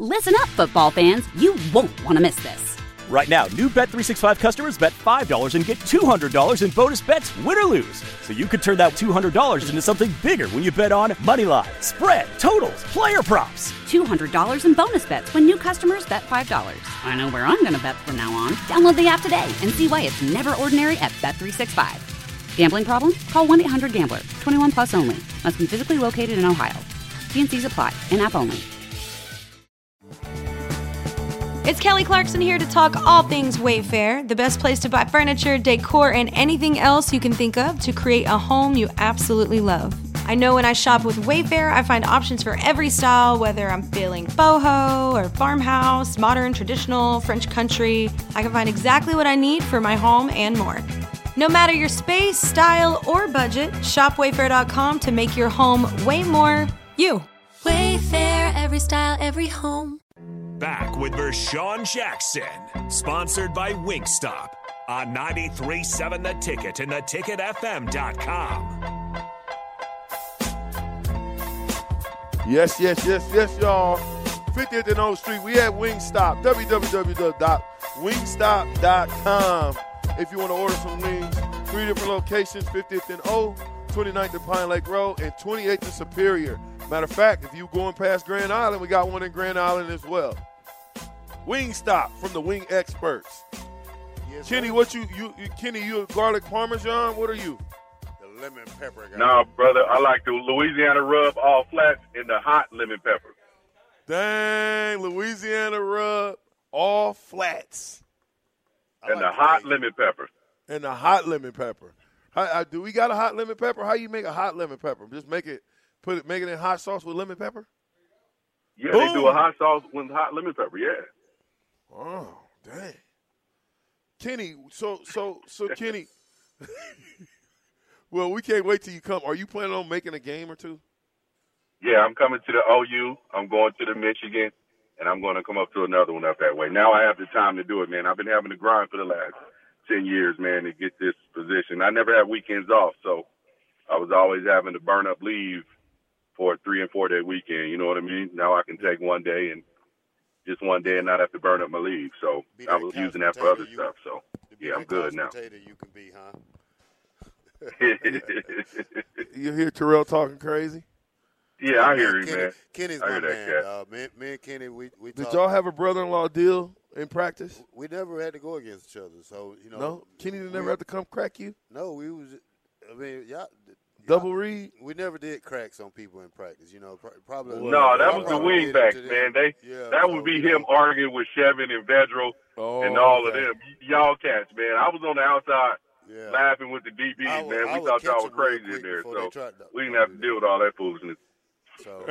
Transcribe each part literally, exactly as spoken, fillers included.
Listen up, football fans. You won't want to miss this. Right now, new Bet three sixty-five customers bet five dollars and get two hundred dollars in bonus bets, win or lose. So you could turn that two hundred dollars into something bigger when you bet on money line, spread, totals, player props. two hundred dollars in bonus bets when new customers bet five dollars. I know where I'm going to bet from now on. Download the app today and see why it's never ordinary at Bet three sixty-five. Gambling problem? Call one eight hundred gambler. twenty-one plus only. Must be physically located in Ohio. T and C's apply. In-app only. It's Kelly Clarkson here to talk all things Wayfair, the best place to buy furniture, decor, and anything else you can think of to create a home you absolutely love. I know when I shop with Wayfair, I find options for every style, whether I'm feeling boho or farmhouse, modern, traditional, French country. I can find exactly what I need for my home and more. No matter your space, style, or budget, shop wayfair dot com to make your home way more you. Wayfair, every style, every home. Back with Vershawn Jackson, sponsored by Wingstop on ninety-three point seven The Ticket and the ticket f m dot com. Yes, yes, yes, yes, y'all. fiftieth and O Street, we at Wingstop, w w w dot wingstop dot com. If you want to order some wings, three different locations, fiftieth and O, twenty-ninth and Pine Lake Road, and twenty-eighth and Superior. Matter of fact, if you going past Grand Island, we got one in Grand Island as well. Wingstop from the Wing Experts. Yes, Kenny, sir. what you, you, you, Kenny, you a garlic parmesan? What are you? The lemon pepper guy. No, brother, I like the Louisiana rub all flats and the hot lemon pepper. Dang, Louisiana rub all flats. And like the hot lemon pepper. And the hot lemon pepper. How, uh, do we got a hot lemon pepper? How you make a hot lemon pepper? Just make it, put it, make it in hot sauce with lemon pepper? Yeah, Boom. They do a hot sauce with hot lemon pepper, yeah. Oh, dang. Kenny, so, so, so Kenny, well, we can't wait till you come. Are you planning on making a game or two? Yeah, I'm coming to the O U. I'm going to the Michigan, and I'm going to come up to another one up that way. Now I have the time to do it, man. I've been having to grind for the last ten years, man, to get this position. I never had weekends off, so I was always having to burn up leave for a three- and four-day weekend, you know what I mean? Now I can take one day and just one day and not have to burn up my leave. So I was using that for other you, stuff. So, yeah, I'm good now. You can be, huh? You hear Terrell talking crazy? Yeah, I hear him, Kenny, man. Kenny's I my hear man. that cat. Uh, me, me and Kenny, we, we Did talk. y'all have a brother-in-law deal in practice? We never had to go against each other. So, you know. No? Kenny didn't we, never have to come crack you? No, we was, I mean, y'all. Double read? We never did cracks on people in practice, you know. Probably. No, that was the wingbacks, man. They yeah, that so, would be you him know. arguing with Chevin and Vedral oh, and all okay. of them. Y'all cats, man. I was on the outside yeah. laughing with the D Bs, I would, man. I We thought y'all were them real crazy in quick there, before so to, we didn't have to deal with all that foolishness. So,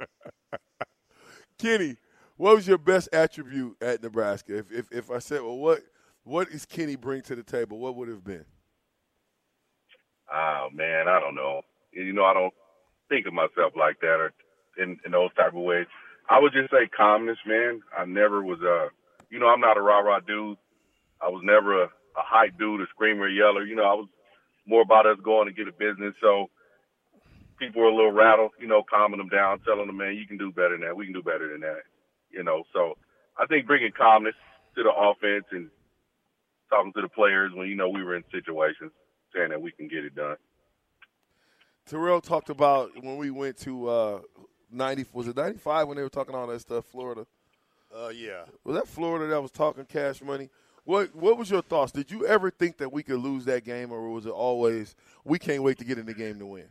Kenny, what was your best attribute at Nebraska? If if if I said, well, what what does Kenny bring to the table? What would it have been? Oh man, I don't know. You know, I don't think of myself like that or in, in those type of ways. I would just say calmness, man. I never was a, you know, I'm not a rah-rah dude. I was never a, a hype dude, a screamer, a yeller. You know, I was more about us going to get a business. So people were a little rattled, you know, calming them down, telling them, man, you can do better than that. We can do better than that. You know, so I think bringing calmness to the offense and talking to the players when, you know, we were in situations, saying that we can get it done. Terrell talked about when we went to uh, ninety. Was it ninety-five when they were talking all that stuff? Florida. Uh, yeah. Was that Florida that was talking cash money? What What was your thoughts? Did you ever think that we could lose that game, or was it always we can't wait to get in the game to win?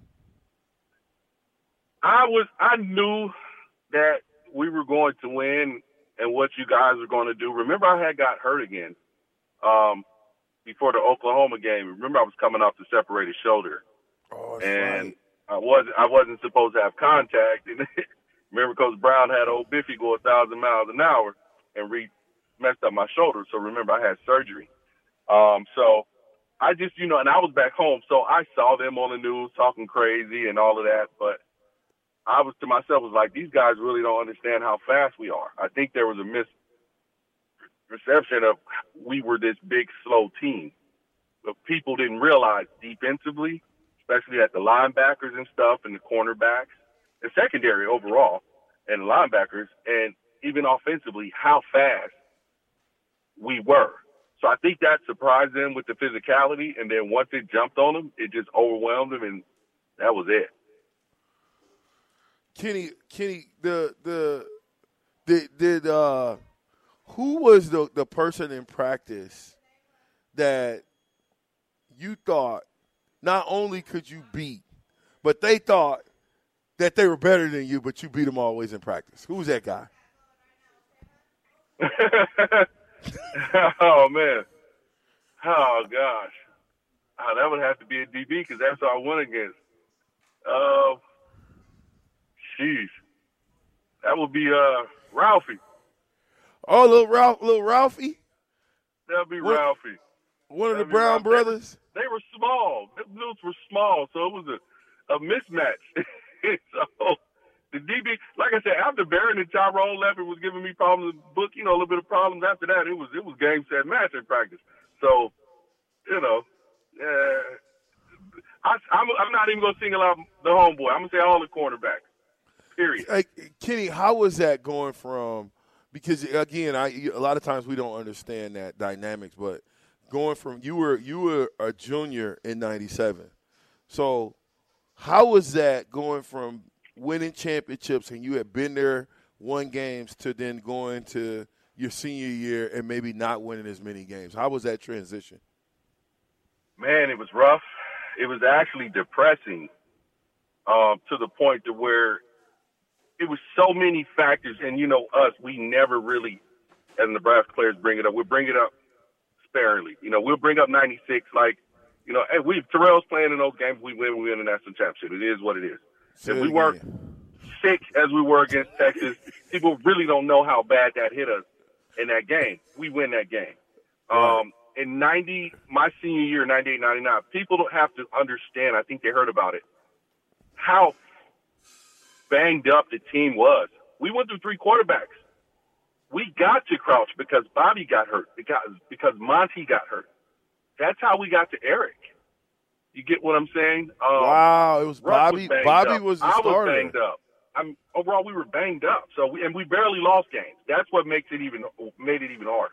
I was. I knew that we were going to win, and what you guys were going to do. Remember, I had got hurt again um, before the Oklahoma game. Remember, I was coming off the separated shoulder. Oh, and right. I wasn't I wasn't supposed to have contact. And remember, Coach Brown had old Biffy go a thousand miles an hour and re messed up my shoulder. So remember, I had surgery. Um, so I just, you know, and I was back home, so I saw them on the news talking crazy and all of that. But I was to myself was like, these guys really don't understand how fast we are. I think there was a misperception of we were this big, slow team, but people didn't realize defensively, especially at the linebackers and stuff and the cornerbacks, the secondary overall, and the linebackers. And even offensively, how fast we were. So I think that surprised them with the physicality, and then once it jumped on them, it just overwhelmed them, and that was it. Kenny, Kenny, the the did did uh, who was the the person in practice that you thought not only could you beat, but they thought that they were better than you, but you beat them always in practice? Who was that guy? Oh, man. Oh, gosh. Oh, that would have to be a D B because that's who I went against. Uh, jeez. That would be uh, Ralphie. Oh, little Ralph, little Ralphie? That would be what, Ralphie. One of That'd the Brown brothers? They, they were small. The dudes were small, so it was a, a mismatch. So the D B, like I said, after Barron and Tyrone Leopard was giving me problems in the book, you know, a little bit of problems after that, it was it was game, set, match in practice. So, you know, uh, I, I'm, I'm not even going to single out the homeboy. I'm going to say all the cornerbacks, period. Hey, Kenny, how was that going from – because, again, I a lot of times we don't understand that dynamics, but going from – you were you were a junior in ninety-seven. So how was that going from winning championships and you had been there, won games, to then going to your senior year and maybe not winning as many games? How was that transition? Man, it was rough. It was actually depressing um, to the point to where it was so many factors. And, you know, us, we never really, as Nebraska players, bring it up. We'll bring it up sparingly. You know, we'll bring up ninety-six like, you know, hey, we Terrell's playing in those games. We win, we win the national championship. It is what it is. Say if it we weren't sick as we were against Texas, people really don't know how bad that hit us in that game. We win that game. Right. Um, in ninety, my senior year, ninety-eight, ninety-nine, people don't have to understand, I think they heard about it, how banged up the team was. We went through three quarterbacks. We got to Crouch because Bobby got hurt, because, because Monty got hurt. That's how we got to Eric. You get what I'm saying? Um, wow, it was Russ Bobby. Was Bobby up. was the I starter. was banged up. I'm overall we were banged up. So we, and we barely lost games. That's what makes it even made it even harder.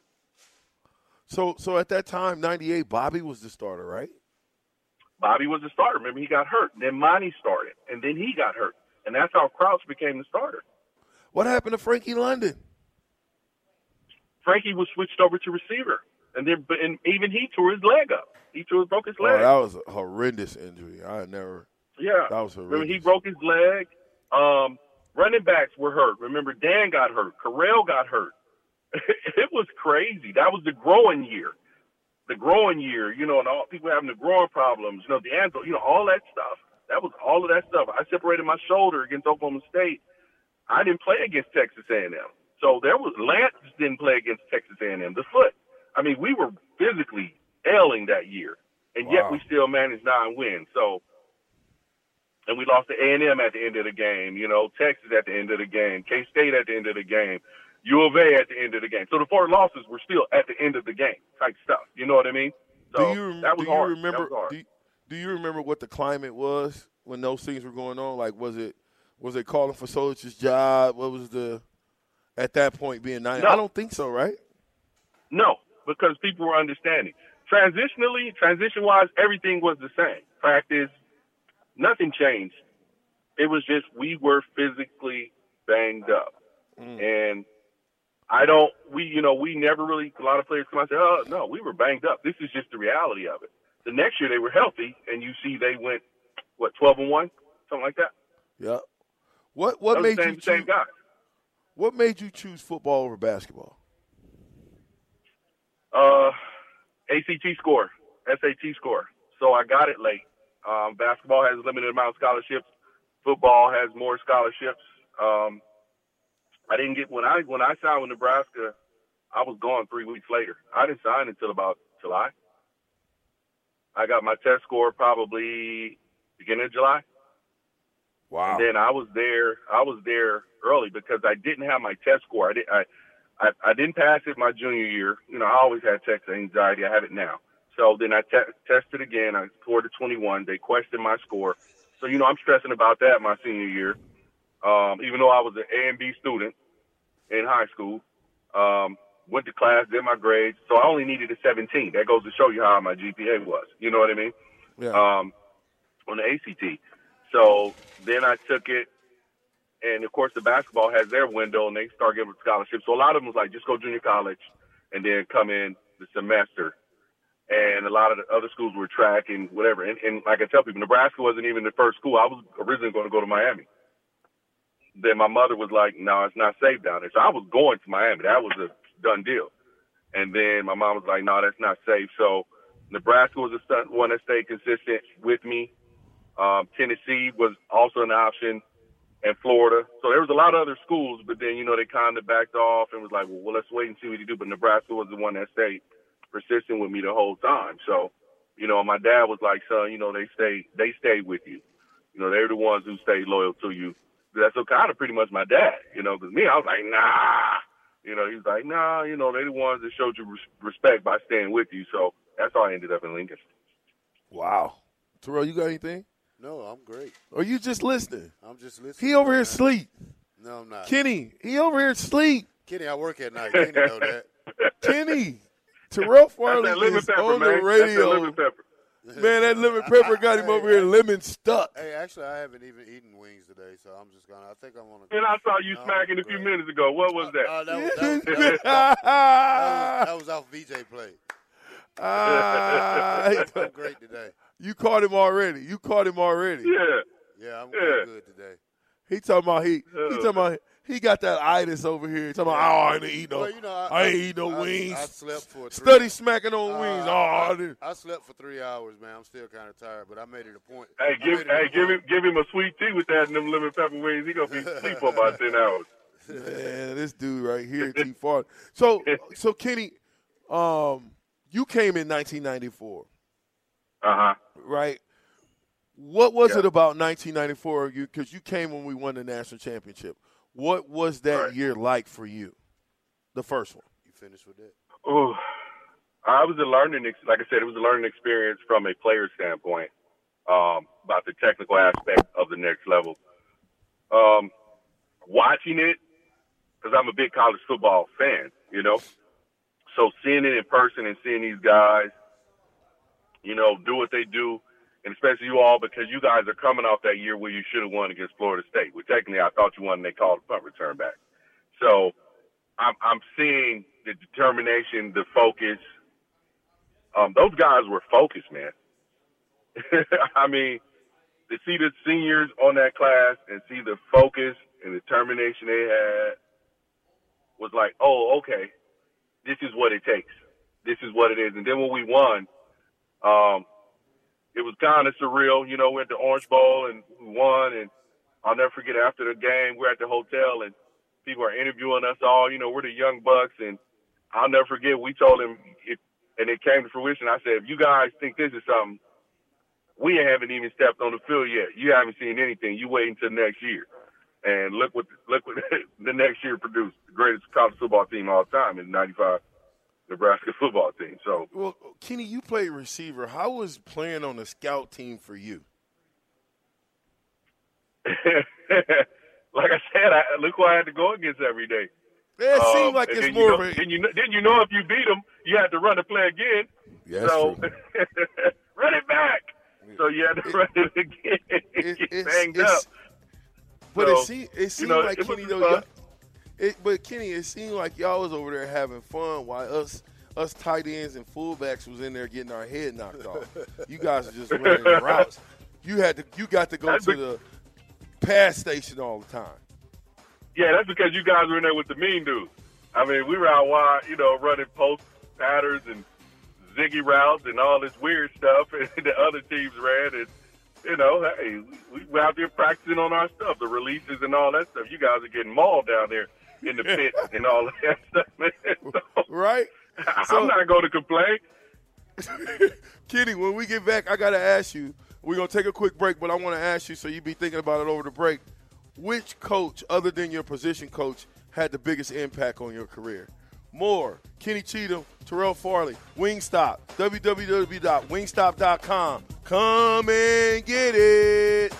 So, so at that time, ninety-eight, Bobby was the starter, right? Bobby was the starter. Remember, he got hurt. Then Monty started, and then he got hurt, and that's how Crouch became the starter. What happened to Frankie London? Frankie was switched over to receiver, and then and even he tore his leg up. He tore broke his leg. Oh, that was a horrendous injury. I never. Yeah, that was horrendous. Remember, he broke his leg. Um, running backs were hurt. Remember, Dan got hurt. Carell got hurt. It was crazy. That was the growing year. The growing year, you know, and all people having the growing problems, you know, the ankle, you know, all that stuff. That was all of that stuff. I separated my shoulder against Oklahoma State. I didn't play against Texas A and M. So there was Lance didn't play against Texas A and M. The foot. I mean, we were physically ailing that year, and wow. yet we still managed nine wins. So, and we lost to A and M at the end of the game. You know, Texas at the end of the game, K-State at the end of the game. U of A at the end of the game. So the four losses were still at the end of the game type stuff. You know what I mean? So do you, that was do you hard. remember, that was hard. Do, you, do you remember what the climate was when those things were going on? Like, was it was it calling for Solich's job? What was the – at that point being nine? No. I don't think so, right? No, because people were understanding. Transitionally, transition-wise, everything was the same. Practice, nothing changed. It was just we were physically banged up. Mm. And – I don't, we, you know, we never really, a lot of players come out and say, oh, no, we were banged up. This is just the reality of it. The next year they were healthy, and you see they went, what, twelve and one? Something like that? Yeah. What What made same, you choose, same guys. What made you choose football over basketball? Uh, A C T score, S A T score. So I got it late. Um, basketball has a limited amount of scholarships. Football has more scholarships. Um, I didn't get when I when I signed with Nebraska, I was gone three weeks later. I didn't sign until about July. I got my test score probably beginning of July. Wow. And then I was there. I was there early because I didn't have my test score. I didn't. I, I, I didn't pass it my junior year. You know, I always had test anxiety. I have it now. So then I te- tested again. I scored a twenty-one. They questioned my score. So you know, I'm stressing about that my senior year. Um, even though I was an A and B student, in high school. Um, went to class, did my grades. So I only needed a seventeen. That goes to show you how my G P A was. You know what I mean? Yeah. Um, on the A C T. So then I took it, and, of course, the basketball has their window, and they start giving scholarships. So a lot of them was like, just go junior college and then come in the semester. And a lot of the other schools were track and whatever. And, and like I tell people, Nebraska wasn't even the first school. I was originally going to go to Miami. Then my mother was like, no, it's not safe down there. So I was going to Miami. That was a done deal. And then my mom was like, no, that's not safe. So Nebraska was the one that stayed consistent with me. Um, Tennessee was also an option, and Florida. So there was a lot of other schools, but then, you know, they kind of backed off and was like, well, well, let's wait and see what you do. But Nebraska was the one that stayed persistent with me the whole time. So, you know, my dad was like, son, you know, they stayed, they stayed with you. You know, they're the ones who stayed loyal to you. That's so kind of pretty much my dad, you know, because me, I was like, nah. You know, he was like, nah, you know, they're the ones that showed you res- respect by staying with you. So that's how I ended up in Lincoln. Wow. Terrell, you got anything? No, I'm great. Or you just listening? I'm just listening. He over here man. asleep. No, I'm not. Kenny, he over here asleep. Kenny, I work at night. Kenny know that. Kenny, Terrell Farley That's that lemon is pepper, on man. the radio. That's that lemon pepper. Man, that lemon pepper got him Hey, over here hey. lemon stuck. Hey, actually, I haven't even eaten wings today, so I'm just gonna. I think I'm gonna. And I saw you No, smacking a few right. minutes ago. What was that? Uh, that, was, that, was, that, was, that, was, that was off V J play. Ah, I'm great today. you caught him already. You caught him already. Yeah. Yeah, I'm, Yeah. I'm good today. He talking about he. He talking about he got that itis over here. He talking about oh, I ain't eat no. Well, you know, I, I ain't eat no I, wings. I slept for three, Study smacking on uh, wings. Oh, I, I didn't. I slept for three hours, man. I'm still kind of tired, but I made it a point. Hey, I give made it a hey, give him point. give him a sweet tea with that and them lemon pepper wings. He gonna be asleep for about ten hours. Man, this dude right here, T. Farley. So, so Kenny, um, you came in nineteen ninety-four, Uh huh. right? What was Yeah. it about nineteen ninety-four? Because you, you came when we won the national championship. What was that Right. year like for you? The first one. You finished with that? Oh, I was a learning. Ex- like I said, it was a learning experience from a player standpoint um, about the technical aspect of the next level. Um, watching it, because I'm a big college football fan, you know. So seeing it in person and seeing these guys, you know, do what they do, and especially you all, because you guys are coming off that year where you should have won against Florida State. Well, technically, I thought you won, and they called the punt return back. So I'm, I'm seeing the determination, the focus. Um, those guys were focused, man. I mean, to see the seniors on that class and see the focus and determination they had was like, oh, okay, this is what it takes. This is what it is. And then when we won, um, it was kind of surreal. You know, we went to Orange Bowl and we won. And I'll never forget after the game, we're at the hotel and people are interviewing us all. You know, we're the young bucks. And I'll never forget, we told him, it, and it came to fruition. I said, if you guys think this is something, we haven't even stepped on the field yet. You haven't seen anything. You wait until next year. And look what look what the next year produced. The greatest college football team of all time in ninety-five Nebraska football team. So, well, Kenny, you played receiver. How was playing on the scout team for you? like I said, I, look who I had to go against every day. Yeah, it um, seemed like and it's then more you of know, a. Then you, know, then you know if you beat them, you had to run the play again. Yeah, so, true. run it back. So you had to It- run it again. It, Get it's, banged it's, up. but So, it seemed it seemed know, like it was Kenny though. fun. y'all- It, but Kenny, it seemed like y'all was over there having fun while us us tight ends and fullbacks was in there getting our head knocked off. You guys are just running the routes. You had to you got to go That's to be- the pass station all the time. Yeah, that's because you guys were in there with the mean dudes. I mean, we were out wide, you know, running post patterns and ziggy routes and all this weird stuff, and the other teams ran. And you know, hey, we were out there practicing on our stuff, the releases and all that stuff. You guys are getting mauled down there in the pit and all that stuff, man. So, Right? So- I'm not going to complain. Kenny, when we get back, I got to ask you. We're going to take a quick break, but I want to ask you so you be thinking about it over the break. Which coach, other than your position coach, had the biggest impact on your career? More, Kenny Cheatham, Terrell Farley, Wingstop, w w w dot wingstop dot com. Come and get it.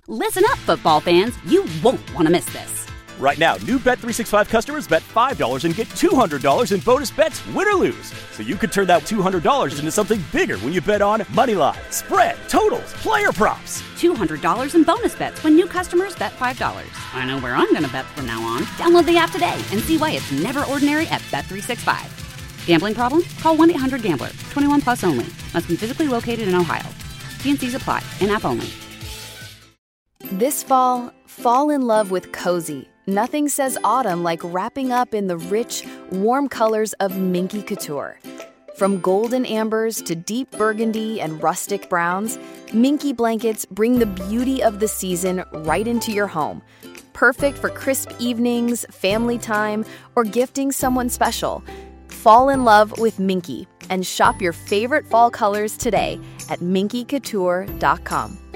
Listen up, football fans. You won't want to miss this. Right now, new Bet three sixty-five customers bet five dollars and get two hundred dollars in bonus bets, win or lose. So you could turn that two hundred dollars into something bigger when you bet on moneyline, spread, totals, player props. two hundred dollars in bonus bets when new customers bet five dollars. I know where I'm going to bet from now on. Download the app today and see why it's never ordinary at Bet three sixty-five. Gambling problem? Call one eight hundred gambler. twenty-one plus only. Must be physically located in Ohio. T and C's apply. In-app only. This fall, fall in love with cozy. Nothing says autumn like wrapping up in the rich, warm colors of Minky Couture. From golden ambers to deep burgundy and rustic browns, Minky blankets bring the beauty of the season right into your home. Perfect for crisp evenings, family time, or gifting someone special. Fall in love with Minky and shop your favorite fall colors today at minky couture dot com.